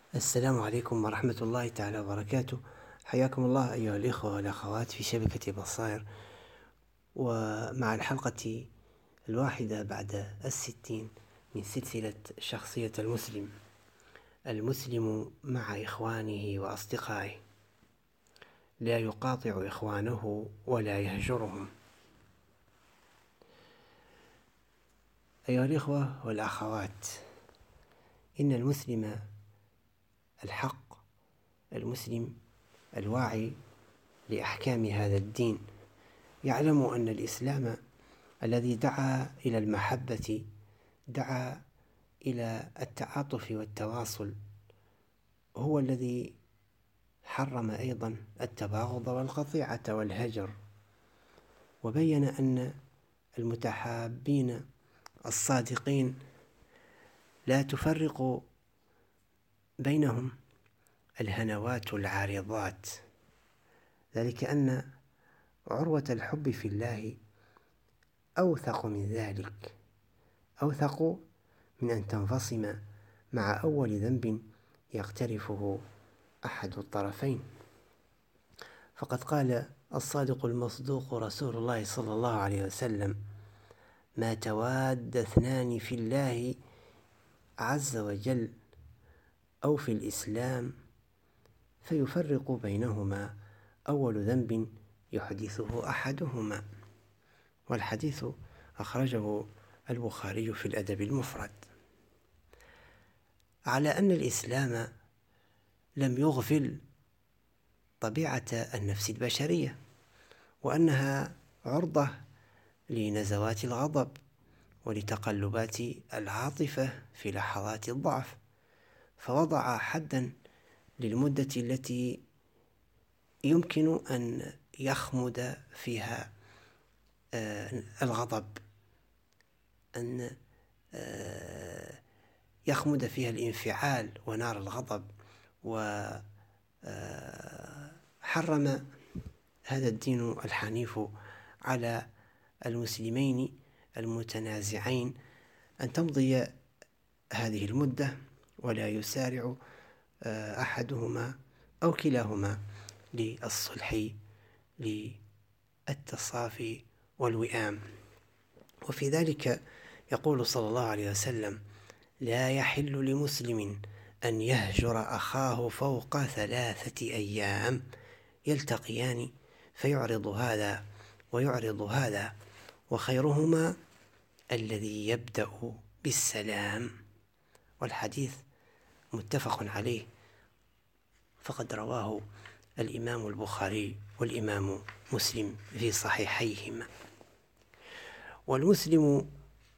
السلام عليكم ورحمة الله تعالى وبركاته. حياكم الله أيها الإخوة والأخوات في شبكة بصائر، ومع الحلقة 61 من سلسلة شخصية المسلم. المسلم مع إخوانه وأصدقائه، لا يقاطع إخوانه ولا يهجرهم. أيها الإخوة والأخوات، إن المسلم الحق، المسلم الواعي لأحكام هذا الدين، يعلم أن الإسلام الذي دعا إلى المحبة، دعا إلى التعاطف والتواصل، هو الذي حرم أيضا التباغض والقطيعة والهجر، وبين أن المتحابين الصادقين لا تفرق بينهم الهنوات العارضات، ذلك أن عروة الحب في الله أوثق من ذلك، أوثق من أن تنفصم مع أول ذنب يقترفه أحد الطرفين. فقد قال الصادق المصدوق رسول الله صلى الله عليه وسلم: ما تواد اثنان في الله عز وجل أو في الإسلام فيفرق بينهما أول ذنب يحدثه أحدهما. والحديث أخرجه البخاري في الأدب المفرد. على أن الإسلام لم يغفل طبيعة النفس البشرية، وأنها عرضة لنزوات الغضب ولتقلبات العاطفة في لحظات الضعف، فوضع حدا للمدة التي يمكن أن يخمد فيها الغضب، أن يخمد فيها الانفعال ونار الغضب. وحرم هذا الدين الحنيف على المسلمين المتنازعين أن تمضي هذه المدة ولا يسارع أحدهما أو كلاهما للصلح، للتصافي والوئام. وفي ذلك يقول صلى الله عليه وسلم: لا يحل لمسلم أن يهجر أخاه فوق 3 أيام يلتقيان فيعرض هذا ويعرض هذا، وخيرهما الذي يبدأ بالسلام. والحديث متفق عليه، فقد رواه الإمام البخاري والإمام مسلم في صحيحيهما. والمسلم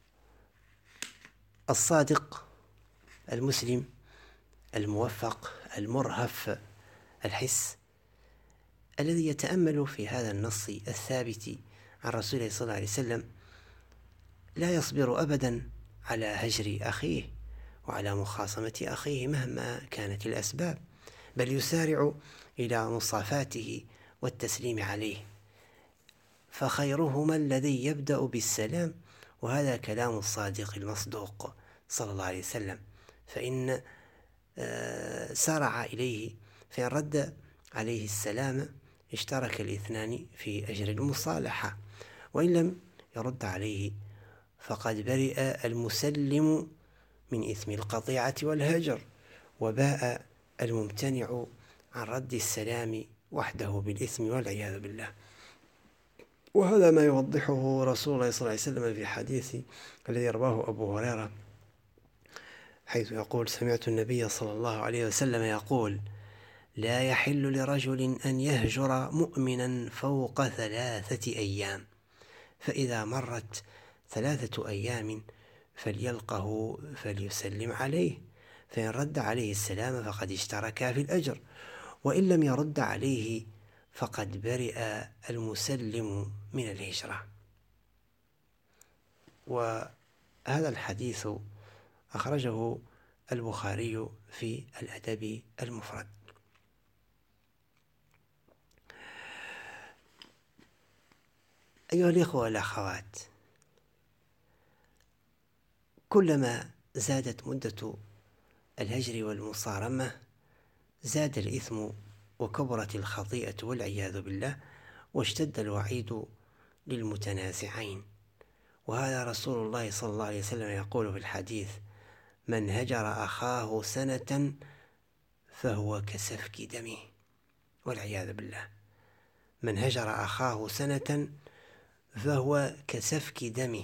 الصادق، المسلم الموفق المرهف الحس، الذي يتأمل في هذا النص الثابت عن رسول الله صلى الله عليه وسلم، لا يصبر أبدا على هجر أخيه وعلى مخاصمة أخيه مهما كانت الأسباب، بل يسارع إلى مصافاته والتسليم عليه. فخيرهما الذي يبدأ بالسلام، وهذا كلام الصادق المصدوق صلى الله عليه وسلم. فإن سارع إليه، فإن رد عليه السلام اشترك الاثنان في أجر المصالحة، وإن لم يرد عليه فقد برئ المسلم من إثم القطيعة والهجر، وباء الممتنع عن رد السلام وحده بالإثم والعياذ بالله. وهذا ما يوضحه رسول الله صلى الله عليه وسلم في حديث الذي رواه أبو هريرة، حيث يقول: سمعت النبي صلى الله عليه وسلم يقول: لا يحل لرجل أن يهجر مؤمنا فوق 3 أيام، فإذا مرت 3 أيام فليلقه فليسلم عليه، فإن رد عليه السلام فقد اشترك في الأجر، وإن لم يرد عليه فقد برئ المسلم من الهجرة. وهذا الحديث أخرجه البخاري في الأدب المفرد. أيها الإخوة والأخوات، كلما زادت مدة الهجر والمصارمة زاد الإثم وكبرت الخطيئة والعياذ بالله، واشتد الوعيد للمتنازعين. وهذا رسول الله صلى الله عليه وسلم يقول في الحديث: من هجر أخاه سنة فهو كسفك دمه، والعياذ بالله. من هجر أخاه سنة فهو كسفك دمه.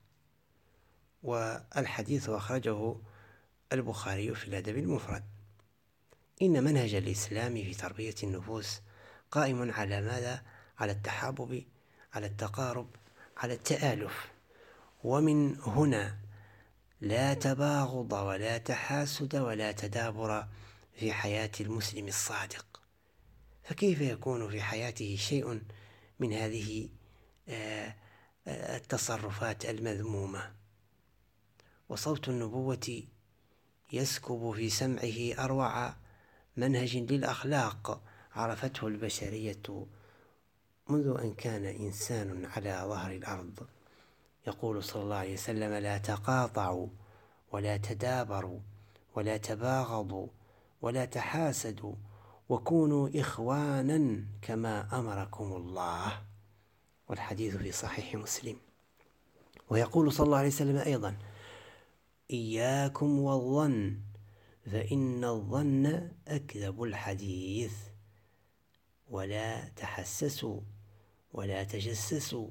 والحديث أخرجه البخاري في الأدب المفرد. إن منهج الإسلام في تربية النفوس قائم على ماذا؟ على التحابب، على التقارب، على التآلف. ومن هنا لا تباغض ولا تحاسد ولا تدابر في حياة المسلم الصادق. فكيف يكون في حياته شيء من هذه التصرفات المذمومة؟ وصوت النبوة يسكب في سمعه أروع منهج للأخلاق عرفته البشرية منذ أن كان إنسان على ظهر الأرض. يقول صلى الله عليه وسلم: لا تقاطعوا ولا تدابروا ولا تباغضوا ولا تحاسدوا وكونوا إخوانا كما أمركم الله. والحديث في صحيح مسلم. ويقول صلى الله عليه وسلم أيضا: إياكم والظن فإن الظن أكذب الحديث، ولا تحسسوا ولا تجسسوا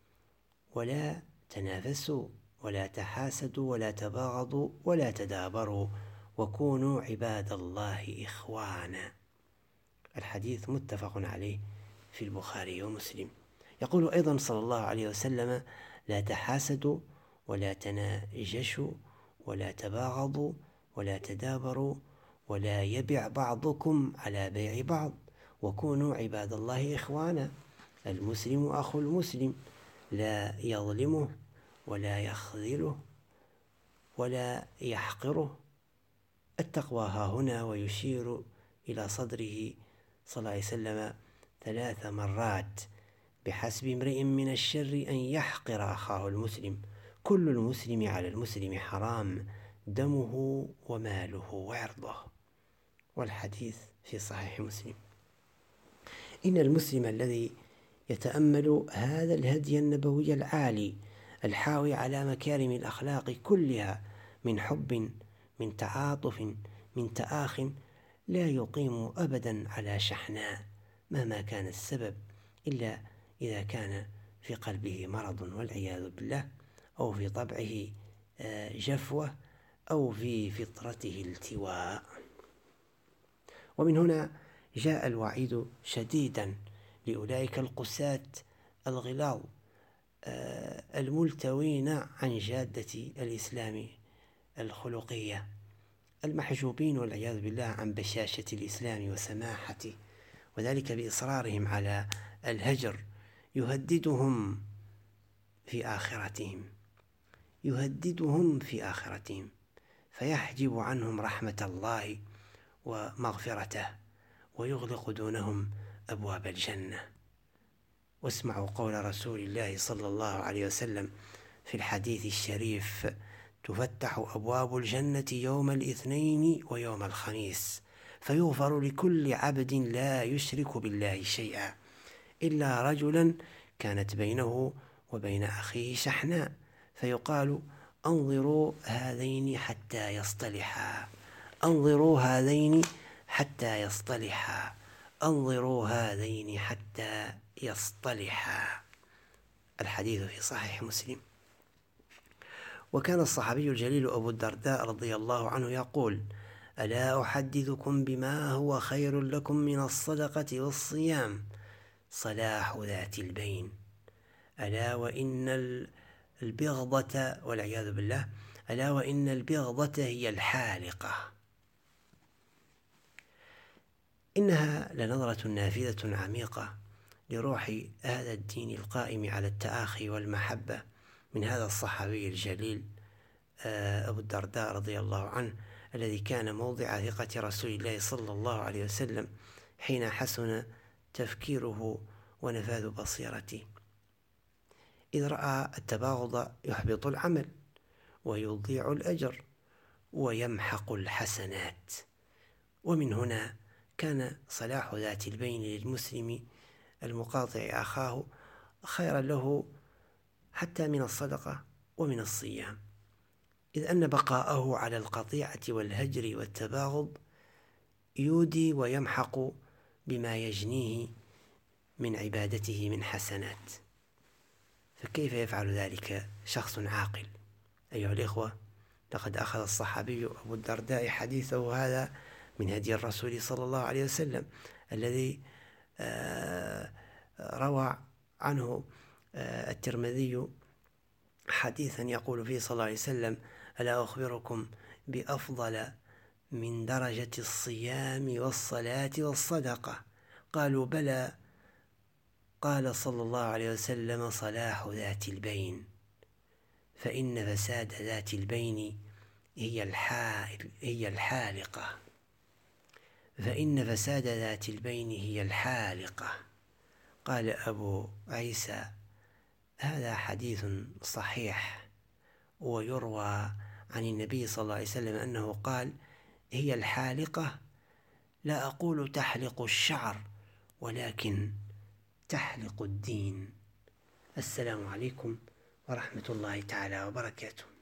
ولا تنافسوا ولا تحاسدوا ولا تباغضوا ولا تدابروا وكونوا عباد الله إخوانا. الحديث متفق عليه في البخاري ومسلم. يقول أيضا صلى الله عليه وسلم: لا تحاسدوا ولا تناجشوا ولا تباغضوا ولا تدابروا ولا يبع بعضكم على بيع بعض وكونوا عباد الله إخوانا. المسلم أخو المسلم، لا يظلمه ولا يخذله ولا يحقره. التقوى ها هنا، ويشير إلى صدره صلى الله عليه وسلم 3 مرات: بحسب امرئ من الشر أن يحقر أخاه المسلم، كل المسلم على المسلم حرام، دمه وماله وعرضه. والحديث في صحيح مسلم. إن المسلم الذي يتأمل هذا الهدي النبوي العالي الحاوي على مكارم الأخلاق كلها، من حب، من تعاطف، من تآخٍ، لا يقيم أبدا على شحناء مهما كان السبب، إلا إذا كان في قلبه مرض والعياذ بالله، أو في طبعه جفوة، أو في فطرته التواء. ومن هنا جاء الوعيد شديدا لأولئك القساة الغلاظ الملتوين عن جادة الإسلام الخلقية، المحجوبين والعياذ بالله عن بشاشة الإسلام وسماحته، وذلك بإصرارهم على الهجر. يهددهم في آخرتهم فيحجب عنهم رحمة الله ومغفرته، ويغلق دونهم أبواب الجنة. واسمعوا قول رسول الله صلى الله عليه وسلم في الحديث الشريف: تفتح أبواب الجنة يوم الاثنين ويوم الخميس، فيغفر لكل عبد لا يشرك بالله شيئا إلا رجلا كانت بينه وبين أخيه شحناء، فيقال: أنظروا هذين حتى يصطلحا، أنظروا هذين حتى يصطلحا، أنظروا هذين حتى يصطلحا. الحديث في صحيح مسلم. وكان الصحابي الجليل أبو الدرداء رضي الله عنه يقول: ألا أحدثكم بما هو خير لكم من الصدقة والصيام؟ صلاح ذات البين. ألا وإن البغضة، والعياذ بالله، ألا وإن البغضة هي الحالقة. إنها لنظرة نافذة عميقة لروح هذا الدين القائم على التآخي والمحبة من هذا الصحابي الجليل أبو الدرداء رضي الله عنه، الذي كان موضع ثقة رسول الله صلى الله عليه وسلم حين حسن تفكيره ونفاذ بصيرته، إذ رأى التباغض يحبط العمل ويضيع الأجر ويمحق الحسنات. ومن هنا كان صلاح ذات البين للمسلم المقاطع أخاه خيرا له حتى من الصدقة ومن الصيام، إذ أن بقاءه على القطيعة والهجر والتباغض يودي ويمحق بما يجنيه من عبادته من حسنات. فكيف يفعل ذلك شخص عاقل؟ أيها الإخوة، لقد أخذ الصحابي أبو الدرداء حديثه هذا من هدي الرسول صلى الله عليه وسلم الذي روى عنه الترمذي حديثا يقول فيه صلى الله عليه وسلم: ألا أخبركم بأفضل من درجة الصيام والصلاة والصدقة؟ قالوا: بلى. قال صلى الله عليه وسلم: صلاح ذات البين، فإن فساد ذات البين هي الحالقة. فإن فساد ذات البين هي الحالقة. قال أبو عيسى: هذا حديث صحيح. ويروى عن النبي صلى الله عليه وسلم أنه قال: هي الحالقة، لا أقول تحلق الشعر ولكن تحلق الدين. السلام عليكم ورحمة الله تعالى وبركاته.